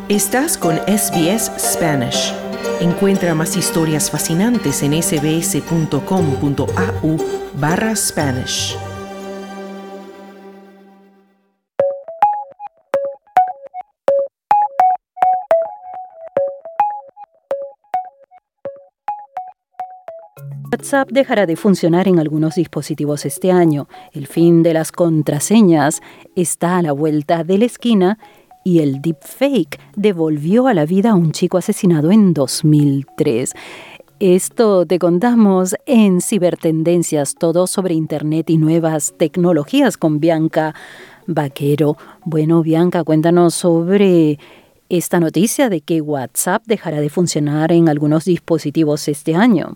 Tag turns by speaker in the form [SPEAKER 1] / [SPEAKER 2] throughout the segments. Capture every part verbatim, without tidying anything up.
[SPEAKER 1] Estás con S B S Spanish. Encuentra más historias fascinantes en sbs.com.au barra Spanish.
[SPEAKER 2] WhatsApp dejará de funcionar en algunos dispositivos este año. El fin de las contraseñas está a la vuelta de la esquina y el deepfake devolvió a la vida a un chico asesinado en dos mil tres. Esto te contamos en Cibertendencias, todo sobre Internet y nuevas tecnologías con Bianca Vaquero. Bueno, Bianca, cuéntanos sobre esta noticia de que WhatsApp dejará de funcionar en algunos dispositivos este año.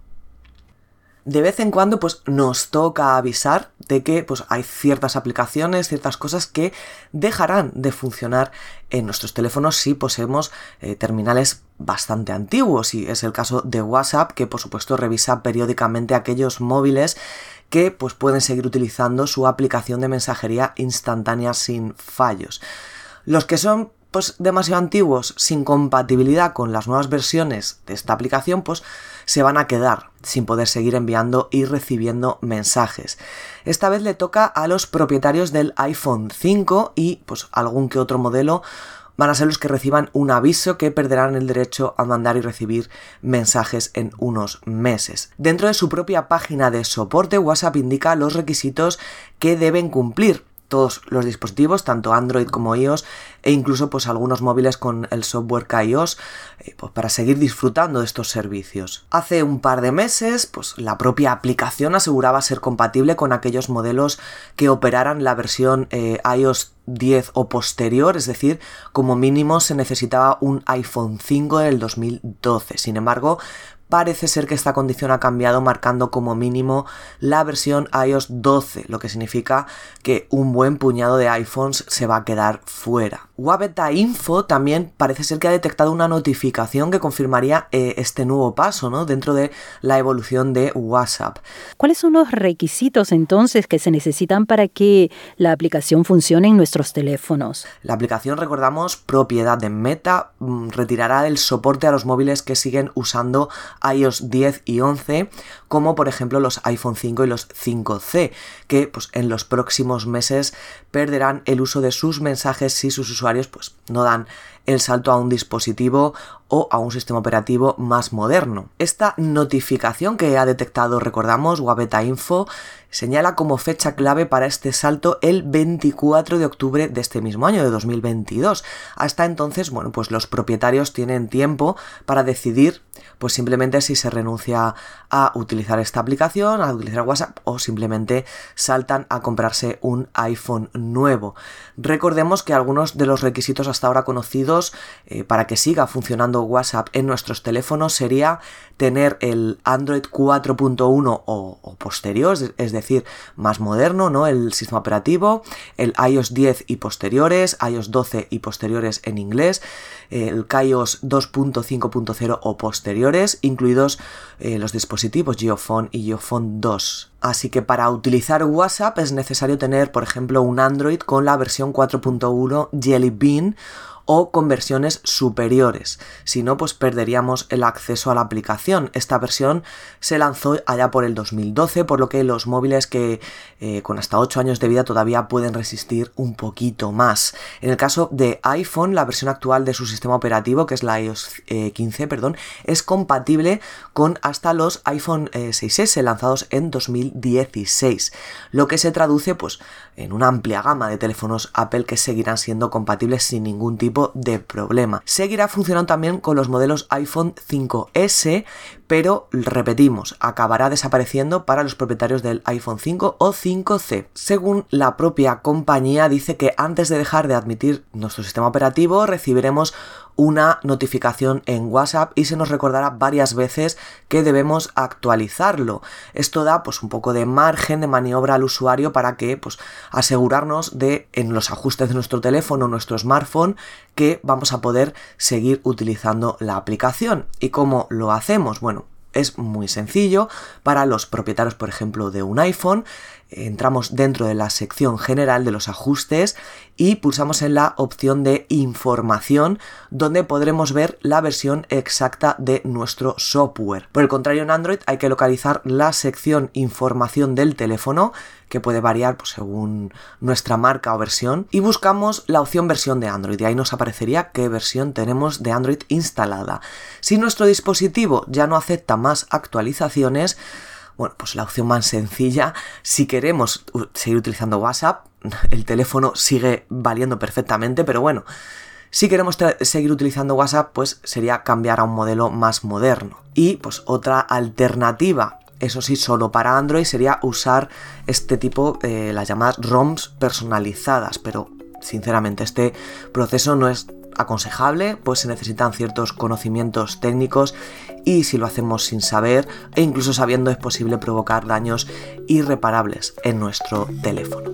[SPEAKER 3] De vez en cuando pues nos toca avisar de que pues hay ciertas aplicaciones, ciertas cosas que dejarán de funcionar en nuestros teléfonos si poseemos eh, terminales bastante antiguos, y es el caso de WhatsApp, que por supuesto revisa periódicamente aquellos móviles que pues pueden seguir utilizando su aplicación de mensajería instantánea sin fallos. Los que son pues demasiado antiguos, sin compatibilidad con las nuevas versiones de esta aplicación, pues se van a quedar sin poder seguir enviando y recibiendo mensajes. Esta vez le toca a los propietarios del iPhone cinco y pues algún que otro modelo van a ser los que reciban un aviso que perderán el derecho a mandar y recibir mensajes en unos meses. Dentro de su propia página de soporte, WhatsApp indica los requisitos que deben cumplir todos los dispositivos, tanto Android como iOS, e incluso pues algunos móviles con el software kaiOS, eh, pues, para seguir disfrutando de estos servicios. Hace un par de meses, pues la propia aplicación aseguraba ser compatible con aquellos modelos que operaran la versión eh, iOS diez o posterior, es decir, como mínimo se necesitaba un iPhone cinco del dos mil doce. Sin embargo, parece ser que esta condición ha cambiado, marcando como mínimo la versión iOS doce, lo que significa que un buen puñado de iPhones se va a quedar fuera. Wabeta Info también parece ser que ha detectado una notificación que confirmaría eh, este nuevo paso, ¿no?, dentro de la evolución de WhatsApp.
[SPEAKER 2] ¿Cuáles son los requisitos entonces que se necesitan para que la aplicación funcione en nuestros teléfonos?
[SPEAKER 3] La aplicación, recordamos, propiedad de Meta, retirará el soporte a los móviles que siguen usando iOS diez y once, como por ejemplo los iPhone cinco y los cinco C, que pues en los próximos meses perderán el uso de sus mensajes si sus usuarios pues no dan el salto a un dispositivo o a un sistema operativo más moderno. Esta notificación que ha detectado, recordamos, Wabeta Info, señala como fecha clave para este salto el veinticuatro de octubre de este mismo año, de dos mil veintidós. Hasta entonces, bueno, pues los propietarios tienen tiempo para decidir pues simplemente si se renuncia a utilizar esta aplicación, a utilizar WhatsApp, o simplemente saltan a comprarse un iPhone nuevo. Recordemos que algunos de los requisitos hasta ahora conocidos eh, para que siga funcionando WhatsApp en nuestros teléfonos sería tener el Android cuatro punto uno o, o posterior, es decir, más moderno, ¿no?, el sistema operativo, el iOS diez y posteriores, iOS doce y posteriores en inglés, el kaiOS dos punto cinco punto cero o posteriores, incluidos eh, los dispositivos JioPhone y JioPhone dos. Así que para utilizar WhatsApp es necesario tener, por ejemplo, un Android con la versión cuatro punto uno Jelly Bean o con versiones superiores. Si no, pues perderíamos el acceso a la aplicación. Esta versión se lanzó allá por el dos mil doce, por lo que los móviles que eh, con hasta ocho años de vida todavía pueden resistir un poquito más. En el caso de iPhone, la versión actual de su sistema operativo, que es la iOS eh, quince, perdón, es compatible con hasta los iPhone eh, seis ese lanzados en dos mil dieciséis, lo que se traduce pues en una amplia gama de teléfonos Apple que seguirán siendo compatibles sin ningún tipo de problema. Seguirá funcionando también con los modelos iPhone cinco ese, pero repetimos, acabará desapareciendo para los propietarios del iPhone cinco o cinco ce. Según la propia compañía, dice que antes de dejar de admitir nuestro sistema operativo recibiremos una notificación en WhatsApp y se nos recordará varias veces que debemos actualizarlo. Esto da pues un poco de margen de maniobra al usuario para que pues asegurarnos de, en los ajustes de nuestro teléfono, nuestro smartphone, que vamos a poder seguir utilizando la aplicación. ¿Y cómo lo hacemos? Bueno, es muy sencillo. Para los propietarios, por ejemplo, de un iPhone, entramos dentro de la sección general de los ajustes y pulsamos en la opción de información, donde podremos ver la versión exacta de nuestro software. Por el contrario, en Android hay que localizar la sección información del teléfono, que puede variar pues, según nuestra marca o versión, y buscamos la opción versión de Android, y ahí nos aparecería qué versión tenemos de Android instalada. Si nuestro dispositivo ya no acepta más actualizaciones, bueno, pues la opción más sencilla, si queremos seguir utilizando WhatsApp, el teléfono sigue valiendo perfectamente, pero bueno, si queremos seguir utilizando WhatsApp, pues sería cambiar a un modelo más moderno. Y pues otra alternativa, eso sí, solo para Android, sería usar este tipo, eh, las llamadas ROMs personalizadas, pero sinceramente este proceso no es aconsejable, pues se necesitan ciertos conocimientos técnicos y si lo hacemos sin saber e incluso sabiendo es posible provocar daños irreparables en nuestro teléfono.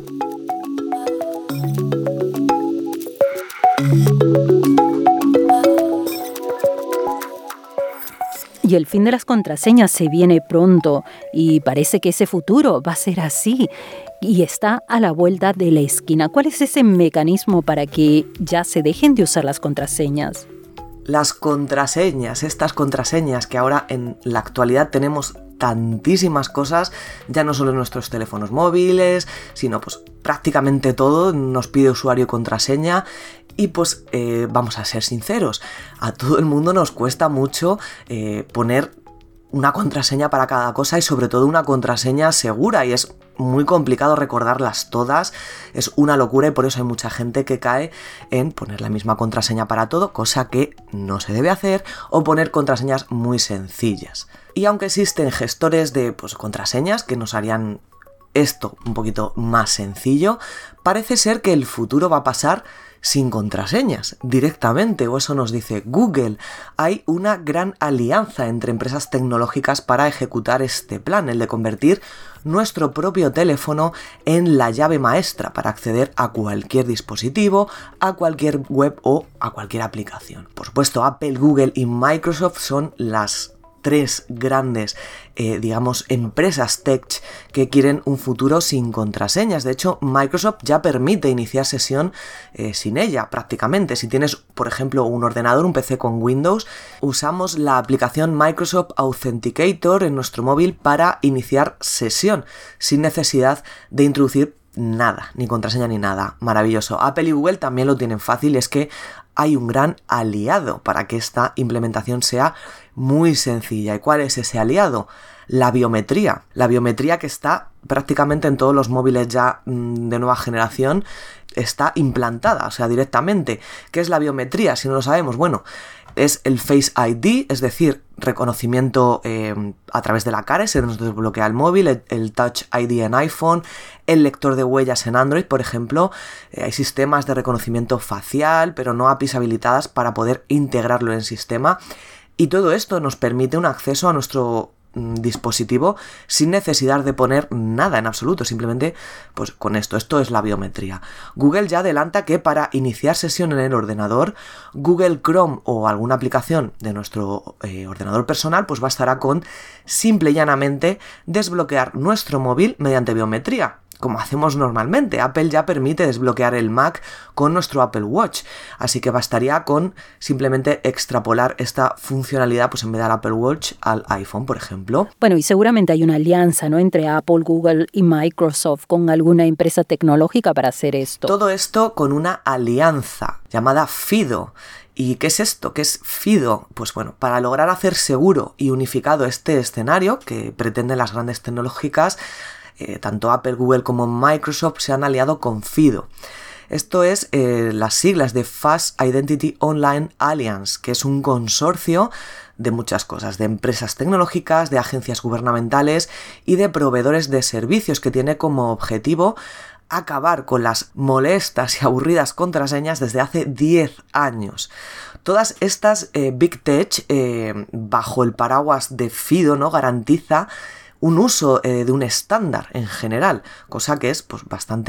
[SPEAKER 2] Y el fin de las contraseñas se viene pronto y parece que ese futuro va a ser así y está a la vuelta de la esquina. ¿Cuál es ese mecanismo para que ya se dejen de usar las contraseñas?
[SPEAKER 3] Las contraseñas, estas contraseñas que ahora en la actualidad tenemos tantísimas cosas, ya no solo en nuestros teléfonos móviles, sino pues prácticamente todo nos pide usuario y contraseña. Y pues eh, vamos a ser sinceros, a todo el mundo nos cuesta mucho eh, poner una contraseña para cada cosa y sobre todo una contraseña segura, y es muy complicado recordarlas todas, es una locura, y por eso hay mucha gente que cae en poner la misma contraseña para todo, cosa que no se debe hacer, o poner contraseñas muy sencillas. Y aunque existen gestores de pues, contraseñas que nos harían esto un poquito más sencillo, parece ser que el futuro va a pasar sin contraseñas directamente, o eso nos dice Google. Hay una gran alianza entre empresas tecnológicas para ejecutar este plan, el de convertir nuestro propio teléfono en la llave maestra para acceder a cualquier dispositivo, a cualquier web o a cualquier aplicación. Por supuesto, Apple, Google y Microsoft son las tres grandes, eh, digamos, empresas tech que quieren un futuro sin contraseñas. De hecho, Microsoft ya permite iniciar sesión eh, sin ella, prácticamente. Si tienes, por ejemplo, un ordenador, un P C con Windows, usamos la aplicación Microsoft Authenticator en nuestro móvil para iniciar sesión, sin necesidad de introducir nada, ni contraseña ni nada. Maravilloso. Apple y Google también lo tienen fácil, es que hay un gran aliado para que esta implementación sea muy sencilla. ¿Y cuál es ese aliado? La biometría. La biometría que está prácticamente en todos los móviles ya mmm, de nueva generación, está implantada, o sea, directamente. ¿Qué es la biometría? Si no lo sabemos, bueno, es el Face I D, es decir, reconocimiento eh, a través de la cara, se nos desbloquea el móvil, el, el Touch I D en iPhone, el lector de huellas en Android, por ejemplo. Eh, hay sistemas de reconocimiento facial, pero no A P Is habilitadas para poder integrarlo en el sistema. Y todo esto nos permite un acceso a nuestro mm, dispositivo sin necesidad de poner nada en absoluto, simplemente pues con esto. Esto es la biometría. Google ya adelanta que para iniciar sesión en el ordenador, Google Chrome o alguna aplicación de nuestro eh, ordenador personal pues bastará con simple y llanamente desbloquear nuestro móvil mediante biometría, como hacemos normalmente. Apple ya permite desbloquear el Mac con nuestro Apple Watch, así que bastaría con simplemente extrapolar esta funcionalidad pues en vez del Apple Watch al iPhone, por ejemplo.
[SPEAKER 2] Bueno, y seguramente hay una alianza, ¿no?, entre Apple, Google y Microsoft con alguna empresa tecnológica para hacer esto.
[SPEAKER 3] Todo esto con una alianza llamada FIDO. ¿Y qué es esto? ¿Qué es FIDO? Pues bueno, para lograr hacer seguro y unificado este escenario que pretenden las grandes tecnológicas, Eh, tanto Apple, Google como Microsoft se han aliado con FIDO. Esto es eh, las siglas de Fast Identity Online Alliance, que es un consorcio de muchas cosas, de empresas tecnológicas, de agencias gubernamentales y de proveedores de servicios, que tiene como objetivo acabar con las molestas y aburridas contraseñas desde hace diez años. Todas estas eh, Big Tech, eh, bajo el paraguas de FIDO, ¿no?, garantiza un uso eh, de un estándar en general, cosa que es pues bastante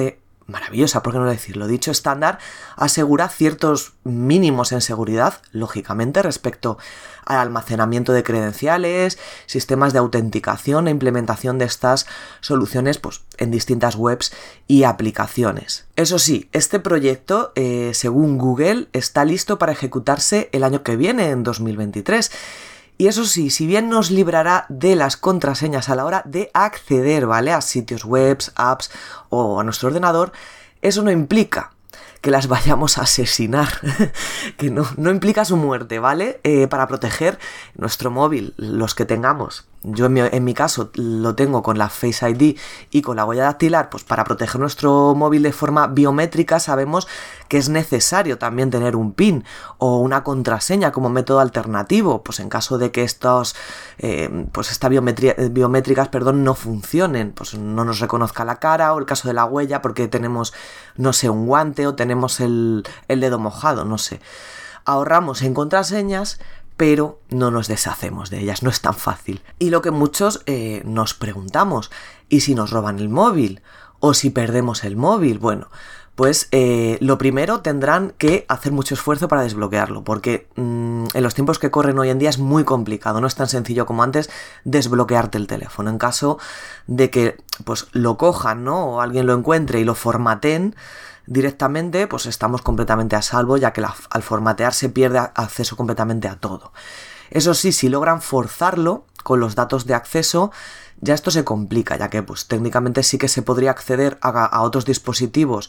[SPEAKER 3] maravillosa, ¿por qué no decirlo? Dicho estándar asegura ciertos mínimos en seguridad, lógicamente, respecto al almacenamiento de credenciales, sistemas de autenticación e implementación de estas soluciones pues, en distintas webs y aplicaciones. Eso sí, este proyecto, eh, según Google, está listo para ejecutarse el año que viene, en dos mil veintitrés. Y eso sí, si bien nos librará de las contraseñas a la hora de acceder, ¿vale?, a sitios web, apps o a nuestro ordenador, eso no implica que las vayamos a asesinar, que no, no implica su muerte, ¿vale? Eh, para proteger nuestro móvil, los que tengamos. Yo en mi, en mi caso lo tengo con la Face I D y con la huella dactilar, pues para proteger nuestro móvil de forma biométrica sabemos que es necesario también tener un PIN o una contraseña como método alternativo, pues en caso de que estos, eh, pues esta biometría, biométricas, perdón, no funcionen, pues no nos reconozca la cara, o el caso de la huella porque tenemos, no sé, un guante o tenemos el, el dedo mojado, no sé. Ahorramos en contraseñas, pero no nos deshacemos de ellas, no es tan fácil. Y lo que muchos eh, nos preguntamos, ¿y si nos roban el móvil? ¿O si perdemos el móvil? Bueno, pues eh, lo primero tendrán que hacer mucho esfuerzo para desbloquearlo, porque mmm, en los tiempos que corren hoy en día es muy complicado, no es tan sencillo como antes desbloquearte el teléfono. En caso de que pues lo cojan, ¿no?, o alguien lo encuentre y lo formateen directamente, pues estamos completamente a salvo, ya que la, al formatear se pierde acceso completamente a todo. Eso sí, si logran forzarlo con los datos de acceso, ya esto se complica, ya que pues técnicamente sí que se podría acceder a, a otros dispositivos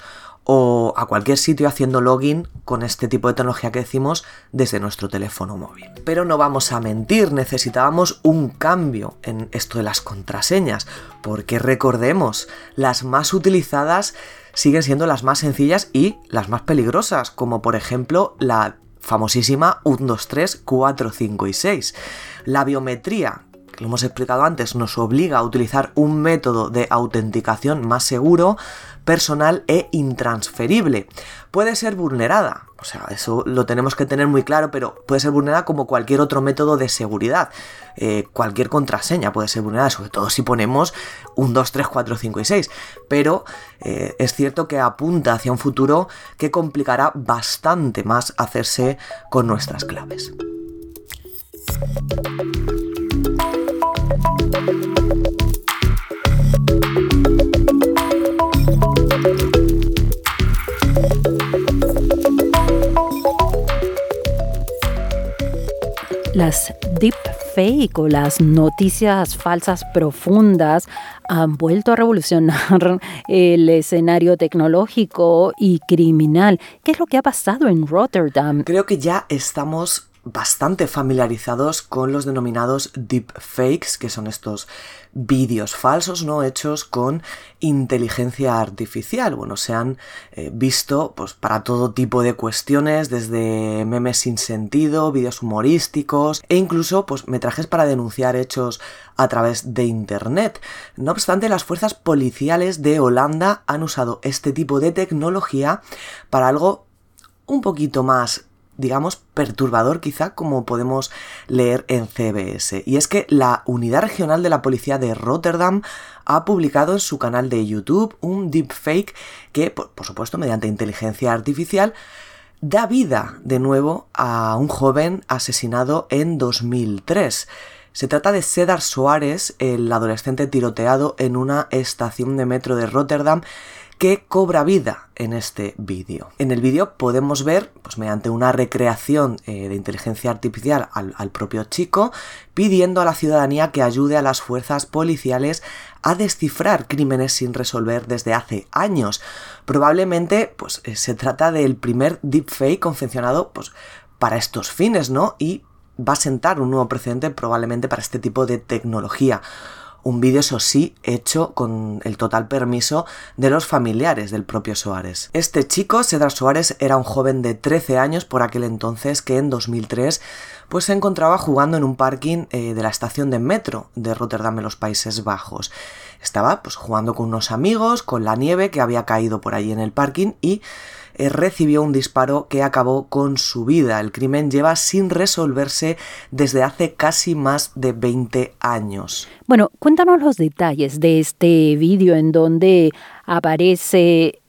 [SPEAKER 3] o a cualquier sitio haciendo login con este tipo de tecnología que decimos desde nuestro teléfono móvil. Pero no vamos a mentir, necesitábamos un cambio en esto de las contraseñas, porque recordemos, las más utilizadas siguen siendo las más sencillas y las más peligrosas, como por ejemplo la famosísima uno, dos, tres, cuatro, cinco y seis. La biometría, que lo hemos explicado antes, nos obliga a utilizar un método de autenticación más seguro, personal e intransferible. Puede ser vulnerada, o sea, eso lo tenemos que tener muy claro, pero puede ser vulnerada como cualquier otro método de seguridad. Eh, cualquier contraseña puede ser vulnerada, sobre todo si ponemos uno, dos, tres, cuatro, cinco y seis. Pero eh, es cierto que apunta hacia un futuro que complicará bastante más hacerse con nuestras claves.
[SPEAKER 2] Las deepfake o las noticias falsas profundas han vuelto a revolucionar el escenario tecnológico y criminal. ¿Qué es lo que ha pasado en Rotterdam?
[SPEAKER 3] Creo que ya estamos bastante familiarizados con los denominados deepfakes, que son estos vídeos falsos, ¿no?, hechos con inteligencia artificial. Bueno, se han eh, visto pues para todo tipo de cuestiones, desde memes sin sentido, vídeos humorísticos e incluso pues metrajes para denunciar hechos a través de internet. No obstante, las fuerzas policiales de Holanda han usado este tipo de tecnología para algo un poquito más, digamos, perturbador quizá, como podemos leer en C B S. Y es que la Unidad Regional de la Policía de Rotterdam ha publicado en su canal de YouTube un deepfake que, por, por supuesto, mediante inteligencia artificial, da vida de nuevo a un joven asesinado en dos mil tres. Se trata de Cedar Soares, el adolescente tiroteado en una estación de metro de Rotterdam, que cobra vida en este vídeo. En el vídeo podemos ver, pues mediante una recreación eh, de inteligencia artificial al, al propio chico, pidiendo a la ciudadanía que ayude a las fuerzas policiales a descifrar crímenes sin resolver desde hace años. Probablemente, pues eh, se trata del primer deepfake confeccionado, pues, para estos fines, ¿no? Y va a sentar un nuevo precedente probablemente para este tipo de tecnología. Un vídeo, eso sí, hecho con el total permiso de los familiares del propio Soares. Este chico, Cedar Soares, era un joven de trece años por aquel entonces, que en dos mil tres pues se encontraba jugando en un parking eh, de la estación de metro de Rotterdam en los Países Bajos. Estaba pues jugando con unos amigos, con la nieve que había caído por allí en el parking, y eh, recibió un disparo que acabó con su vida. El crimen lleva sin resolverse desde hace casi más de veinte años.
[SPEAKER 2] Bueno, cuéntanos los detalles de este vídeo en donde aparece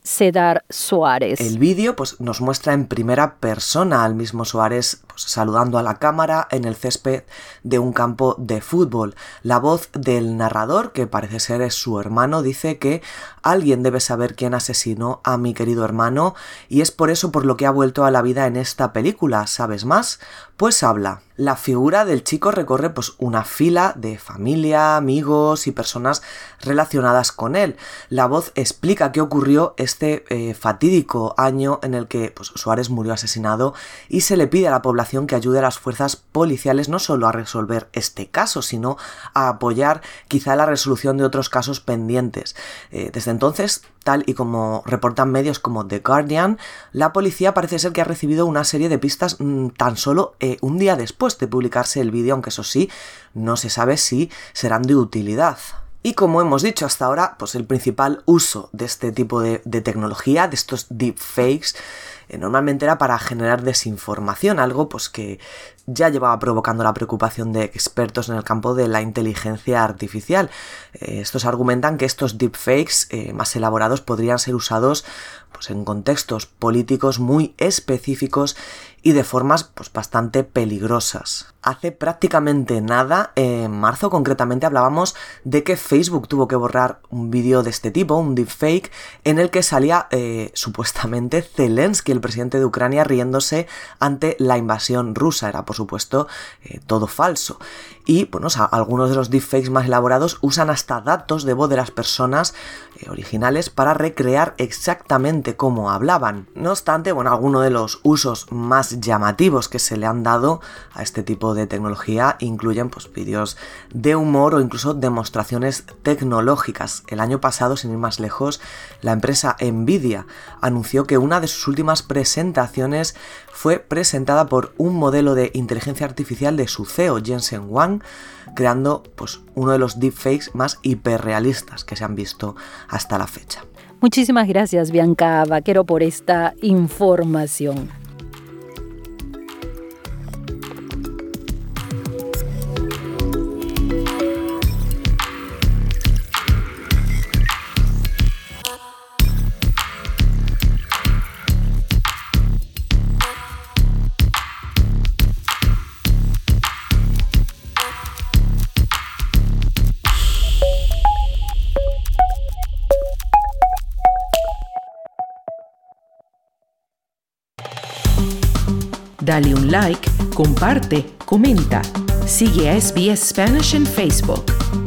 [SPEAKER 2] Cedar Suárez.
[SPEAKER 3] El vídeo pues, nos muestra en primera persona al mismo Suárez pues, saludando a la cámara en el césped de un campo de fútbol. La voz del narrador, que parece ser es su hermano, dice que alguien debe saber quién asesinó a mi querido hermano y es por eso por lo que ha vuelto a la vida en esta película. ¿Sabes más? Pues habla. La figura del chico recorre pues, una fila de familia, amigos y personas relacionadas con él. La voz explica qué ocurrió este eh, fatídico año en el que pues, Suárez murió asesinado y se le pide a la población que ayude a las fuerzas policiales no solo a resolver este caso, sino a apoyar quizá la resolución de otros casos pendientes. Eh, desde entonces, tal y como reportan medios como The Guardian, la policía parece ser que ha recibido una serie de pistas mmm, tan solo eh, un día después de publicarse el vídeo, aunque eso sí, no se sabe si serán de utilidad. Y como hemos dicho hasta ahora, pues el principal uso de este tipo de, de tecnología, de estos deepfakes, eh, normalmente era para generar desinformación, algo pues que ya llevaba provocando la preocupación de expertos en el campo de la inteligencia artificial. Eh, estos argumentan que estos deepfakes eh, más elaborados podrían ser usados pues, en contextos políticos muy específicos y de formas pues, bastante peligrosas. Hace prácticamente nada, en marzo concretamente, hablábamos de que Facebook tuvo que borrar un vídeo de este tipo, un deepfake, en el que salía eh, supuestamente Zelensky, el presidente de Ucrania, riéndose ante la invasión rusa. Era, por supuesto, eh, todo falso. Y, bueno, o sea, algunos de los deepfakes más elaborados usan hasta datos de voz de las personas eh, originales para recrear exactamente cómo hablaban. No obstante, bueno, algunos de los usos más llamativos que se le han dado a este tipo de tecnología incluyen pues vídeos de humor o incluso demostraciones tecnológicas. El año pasado, sin ir más lejos, la empresa Nvidia anunció que una de sus últimas presentaciones fue presentada por un modelo de inteligencia artificial de su C E O, Jensen Huang, creando pues uno de los deepfakes más hiperrealistas que se han visto hasta la fecha.
[SPEAKER 2] Muchísimas gracias, Bianca Vaquero, por esta información.
[SPEAKER 1] Dale un like, comparte, comenta. Sigue a S B S Spanish en Facebook.